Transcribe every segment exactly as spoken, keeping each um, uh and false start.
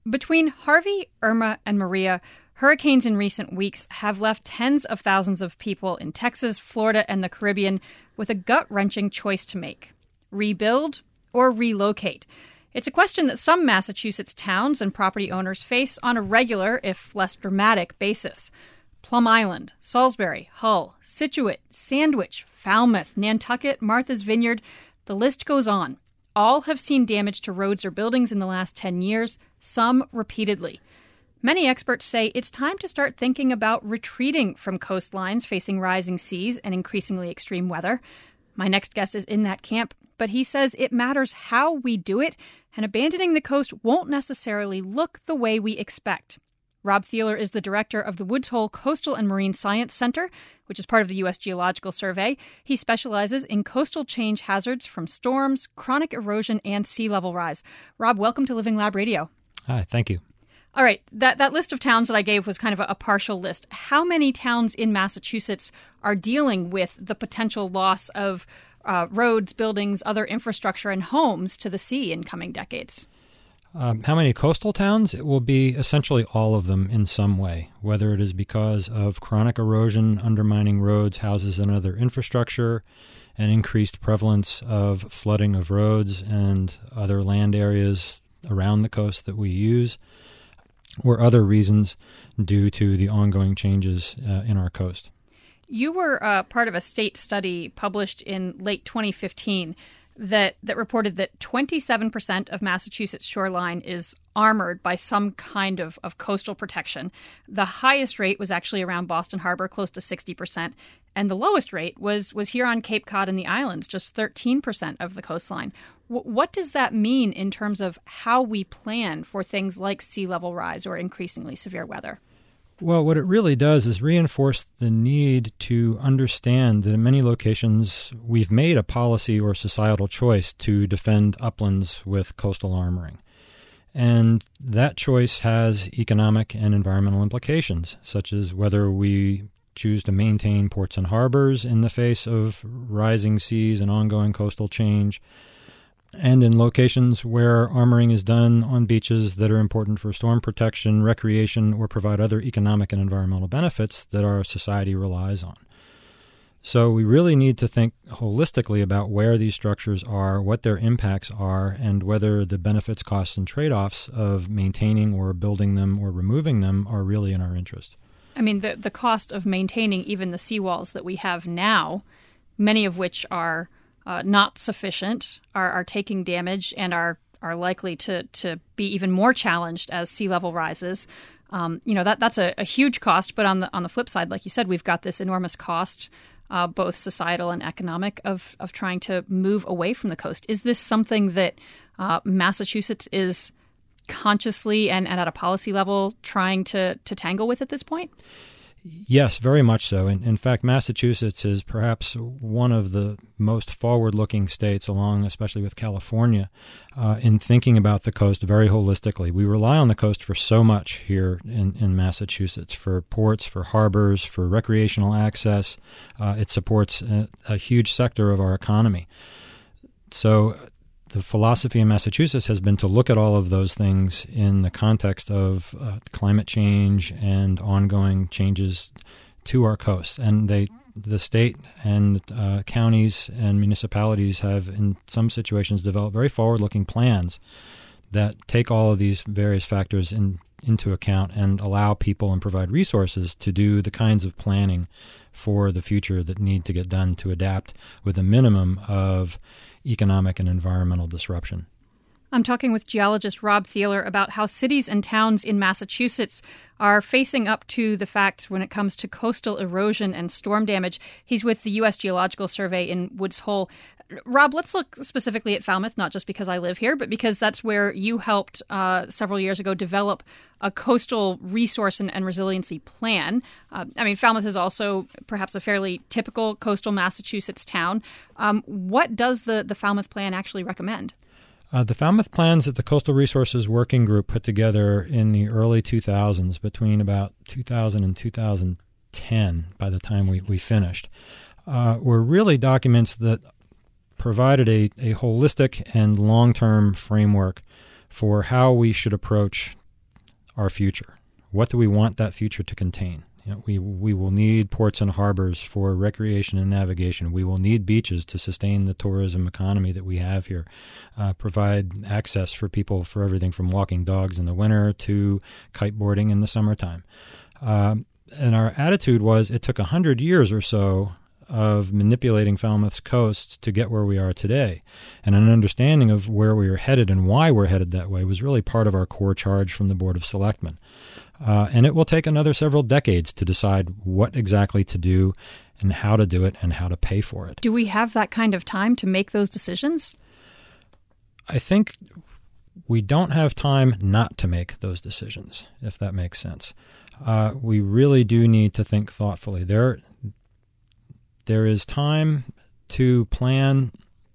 Between Harvey, Irma, and Maria, hurricanes in recent weeks have left tens of thousands of people in Texas, Florida, and the Caribbean with a gut-wrenching choice to make: rebuild or relocate. It's a question that some Massachusetts towns and property owners face on a regular, if less dramatic, basis. Plum Island, Salisbury, Hull, Scituate, Sandwich, Falmouth, Nantucket, Martha's Vineyard, the list goes on. All have seen damage to roads or buildings in the last ten years, some repeatedly. Many experts say it's time to start thinking about retreating from coastlines facing rising seas and increasingly extreme weather. My next guest is in that camp, but he says it matters how we do it, and abandoning the coast won't necessarily look the way we expect. Rob Thieler is the director of the Woods Hole Coastal and Marine Science Center, which is part of the U S Geological Survey. He specializes in coastal change hazards from storms, chronic erosion, and sea level rise. Rob, welcome to Living Lab Radio. Hi, thank you. All right, that, that list of towns that I gave was kind of a, a partial list. How many towns in Massachusetts are dealing with the potential loss of uh, roads, buildings, other infrastructure, and homes to the sea in coming decades? Um, how many coastal towns? It will be essentially all of them in some way, whether it is because of chronic erosion undermining roads, houses, and other infrastructure, and increased prevalence of flooding of roads and other land areas around the coast that we use, or other reasons due to the ongoing changes uh, in our coast. You were uh, part of a state study published in late twenty fifteen that, that reported that twenty-seven percent of Massachusetts shoreline is armored by some kind of, of coastal protection. The highest rate was actually around Boston Harbor, close to sixty percent, and the lowest rate was, was here on Cape Cod and the islands, just thirteen percent of the coastline. W- what does that mean in terms of how we plan for things like sea level rise or increasingly severe weather? Well, what it really does is reinforce the need to understand that in many locations we've made a policy or societal choice to defend uplands with coastal armoring. And that choice has economic and environmental implications, such as whether we choose to maintain ports and harbors in the face of rising seas and ongoing coastal change, and in locations where armoring is done on beaches that are important for storm protection, recreation, or provide other economic and environmental benefits that our society relies on. So we really need to think holistically about where these structures are, what their impacts are, and whether the benefits, costs, and trade-offs of maintaining or building them or removing them are really in our interest. I mean, the, the cost of maintaining even the seawalls that we have now, many of which are Uh, not sufficient, are, are taking damage and are are likely to, to be even more challenged as sea level rises. Um, you know, that that's a, a huge cost. But on the on the flip side, like you said, we've got this enormous cost, uh, both societal and economic, of of trying to move away from the coast. Is this something that uh, Massachusetts is consciously and, and at a policy level trying to, to tangle with at this point? Yes, very much so. In, in fact, Massachusetts is perhaps one of the most forward-looking states, along especially with California, uh, in thinking about the coast very holistically. We rely on the coast for so much here in, in Massachusetts, for ports, for harbors, for recreational access. Uh, it supports a, a huge sector of our economy. So the philosophy in Massachusetts has been to look at all of those things in the context of uh, climate change and ongoing changes to our coast. And they, the state and uh, counties and municipalities have, in some situations, developed very forward-looking plans that take all of these various factors in, into account and allow people and provide resources to do the kinds of planning for the future that need to get done to adapt with a minimum of economic and environmental disruption. I'm talking with geologist Rob Thieler about how cities and towns in Massachusetts are facing up to the facts when it comes to coastal erosion and storm damage. He's with the U S Geological Survey in Woods Hole. Rob, let's look specifically at Falmouth, not just because I live here, but because that's where you helped uh, several years ago develop a coastal resource and, and resiliency plan. Uh, I mean, Falmouth is also perhaps a fairly typical coastal Massachusetts town. Um, what does the, the Falmouth plan actually recommend? Uh, the Falmouth plans that the Coastal Resources Working Group put together in the early two thousands, between about two thousand and two thousand ten, by the time we, we finished, uh, were really documents that provided a, a holistic and long-term framework for how we should approach our future. What do we want that future to contain? You know, we we will need ports and harbors for recreation and navigation. We will need beaches to sustain the tourism economy that we have here, uh, provide access for people for everything from walking dogs in the winter to kiteboarding in the summertime. Um, and our attitude was it took one hundred years or so of manipulating Falmouth's coasts to get where we are today. And an understanding of where we are headed and why we're headed that way was really part of our core charge from the Board of Selectmen. Uh, and it will take another several decades to decide what exactly to do and how to do it and how to pay for it. Do we have that kind of time to make those decisions? I think we don't have time not to make those decisions, if that makes sense. Uh, we really do need to think thoughtfully. There, there is time to plan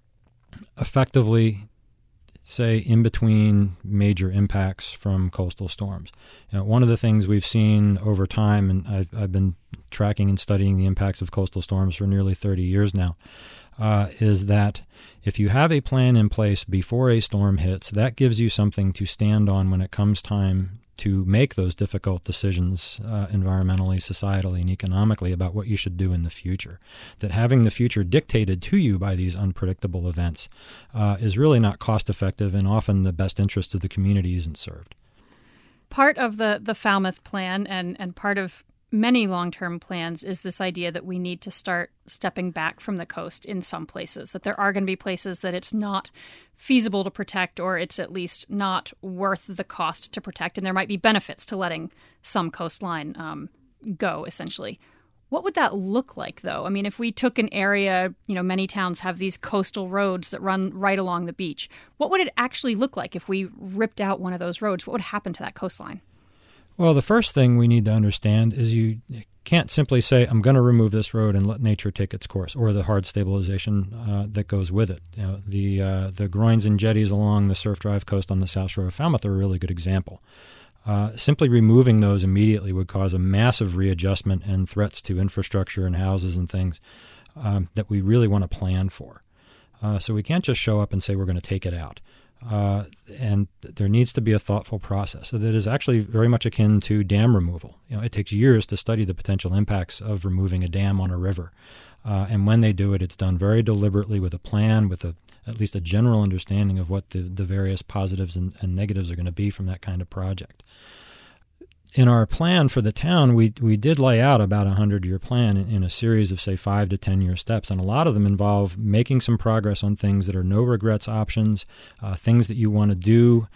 effectively, say, in between major impacts from coastal storms. You know, one of the things we've seen over time, and I've, I've been tracking and studying the impacts of coastal storms for nearly thirty years now, uh, is that if you have a plan in place before a storm hits, that gives you something to stand on when it comes time to make those difficult decisions uh, environmentally, societally, and economically about what you should do in the future. That having the future dictated to you by these unpredictable events uh, is really not cost-effective, and often the best interest of the community isn't served. Part of the, the Falmouth plan and, and part of many long-term plans is this idea that we need to start stepping back from the coast in some places, that there are going to be places that it's not feasible to protect, or it's at least not worth the cost to protect, and there might be benefits to letting some coastline um, go, essentially. What would that look like, though? I mean, if we took an area, you know, many towns have these coastal roads that run right along the beach. What would it actually look like if we ripped out one of those roads? What would happen to that coastline? Well, the first thing we need to understand is you can't simply say, I'm going to remove this road and let nature take its course, or the hard stabilization uh, that goes with it. You know, the uh, the groins and jetties along the Surf Drive coast on the South Shore of Falmouth are a really good example. Uh, simply removing those immediately would cause a massive readjustment and threats to infrastructure and houses and things um, that we really want to plan for. Uh, so we can't just show up and say we're going to take it out. Uh, and there needs to be a thoughtful process that is actually very much akin to dam removal. You know, it takes years to study the potential impacts of removing a dam on a river. Uh, and when they do it, it's done very deliberately with a plan, with a, at least a general understanding of what the, the various positives and, and negatives are going to be from that kind of project. In our plan for the town, we we did lay out about a hundred-year plan in, in a series of, say, five to ten-year steps, and a lot of them involve making some progress on things that are no-regrets options, uh, things that you want to do,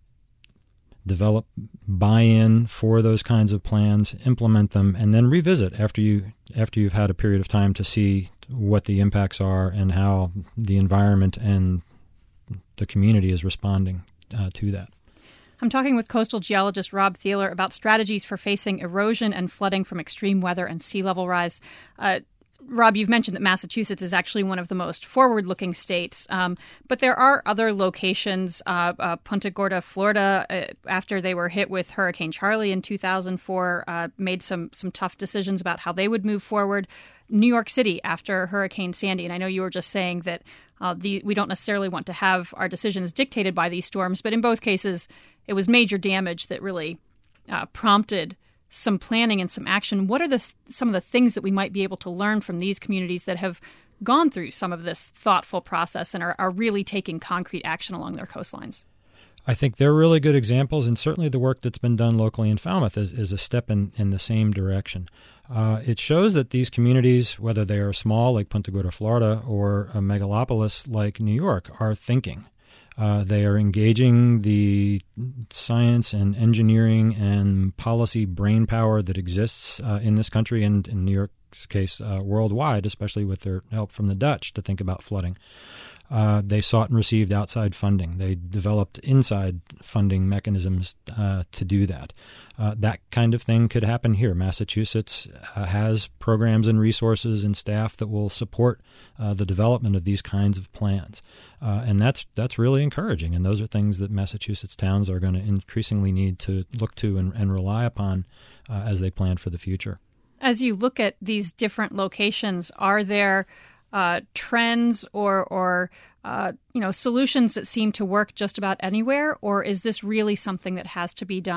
develop buy-in for those kinds of plans, implement them, and then revisit after you after you've had a period of time to see what the impacts are and how the environment and the community is responding uh, to that. I'm talking with coastal geologist Rob Thieler about strategies for facing erosion and flooding from extreme weather and sea level rise. Uh, Rob, you've mentioned that Massachusetts is actually one of the most forward-looking states, um, but there are other locations. Uh, uh, Punta Gorda, Florida, uh, after they were hit with Hurricane Charlie in two thousand four, uh, made some some tough decisions about how they would move forward. New York City after Hurricane Sandy, and I know you were just saying that uh, the, we don't necessarily want to have our decisions dictated by these storms, but in both cases, it was major damage that really uh, prompted some planning and some action. What are the some of the things that we might be able to learn from these communities that have gone through some of this thoughtful process and are, are really taking concrete action along their coastlines? I think they're really good examples, and certainly the work that's been done locally in Falmouth is, is a step in, in the same direction. Uh, it shows that these communities, whether they are small like Punta Gorda, Florida, or a megalopolis like New York, are thinking. Uh, they are engaging the science and engineering and policy brain power that exists uh, in this country and, in New York's case, uh, worldwide, especially with their help from the Dutch to think about flooding. Uh, they sought and received outside funding. They developed inside funding mechanisms uh, to do that. Uh, that kind of thing could happen here. Massachusetts uh, has programs and resources and staff that will support uh, the development of these kinds of plans. Uh, and that's that's really encouraging. And those are things that Massachusetts towns are going to increasingly need to look to and, and rely upon uh, as they plan for the future. As you look at these different locations, are there Uh, trends or, or uh, you know, solutions that seem to work just about anywhere, or is this really something that has to be done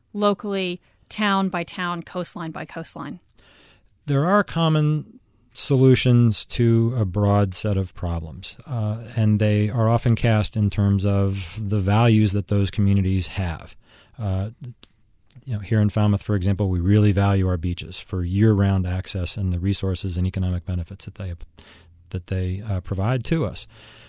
locally, town by town, coastline by coastline? There are common solutions to a broad set of problems, uh, and they are often cast in terms of the values that those communities have. Uh, you know, here in Falmouth, for example, we really value our beaches for year-round access and the resources and economic benefits that they that they uh, provide to us.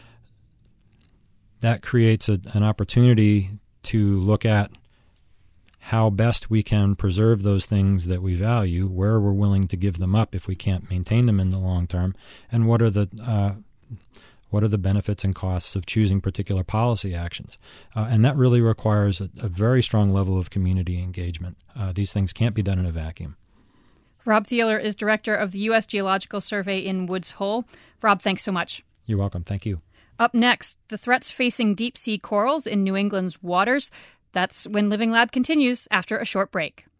That creates a, an opportunity to look at how best we can preserve those things that we value, where we're willing to give them up if we can't maintain them in the long term, and what are the uh, what are the benefits and costs of choosing particular policy actions. Uh, and that really requires a, a very strong level of community engagement. Uh, these things can't be done in a vacuum. Rob Thieler is director of the U S Geological Survey in Woods Hole. Rob, thanks so much. You're welcome. Thank you. Up next, the threats facing deep-sea corals in New England's waters. That's when Living Lab continues after a short break.